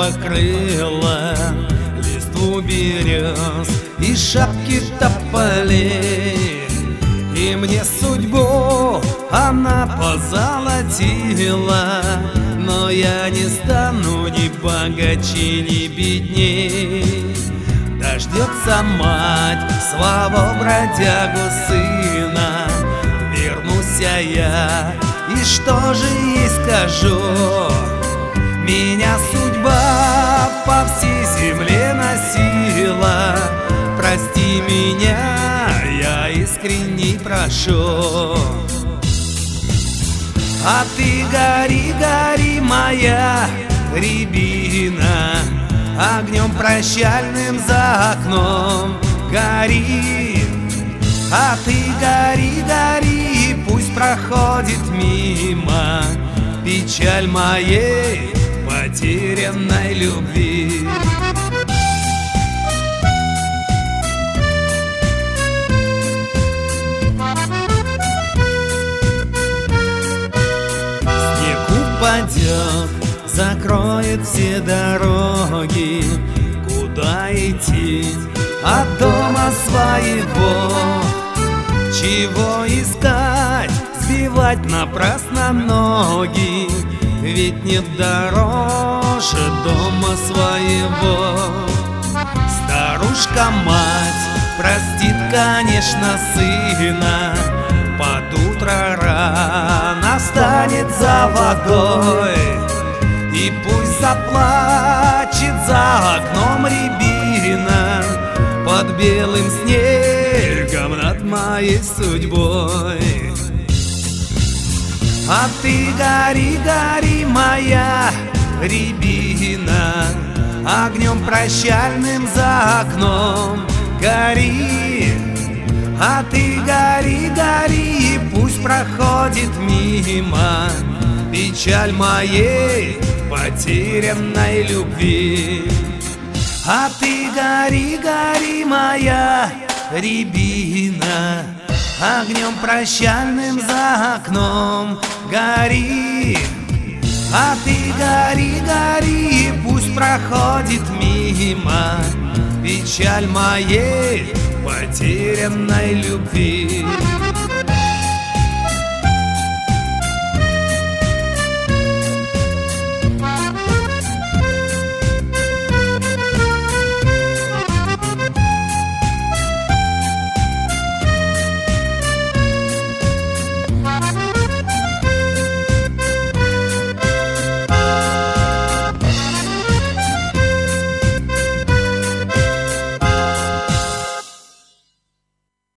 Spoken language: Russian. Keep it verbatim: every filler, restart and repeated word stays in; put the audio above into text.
покрыла листву берез и шапки тополей. И мне судьбу она позолотила, но я не стану ни богаче, ни бедней. Дождется мать своего бродягу сына, вернусь я, и что же ей скажу? Меня судьба по всей земле носила, прости меня, я искренне прошу. А ты гори, гори, моя рябина, огнем прощальным за окном гори. А ты гори, гори, пусть проходит мимо печаль моей потерянной любви. Упадет, закроет все дороги, куда идти от дома своего. Чего искать, сбивать напрасно ноги, ведь нет дороже дома своего. Старушка-мать простит, конечно, сына, под утро рано встанет за водой, и пусть заплачет за окном рябина под белым снегом над моей судьбой. А ты гори, гори, моя рябина, огнем прощальным за окном гори. А ты гори, гори, пусть проходит мимо печаль моей потерянной любви. А ты гори, гори, моя рябина, огнем прощальным за окном гори. А ты гори, гори, пусть проходит мимо печаль моей потерянной любви.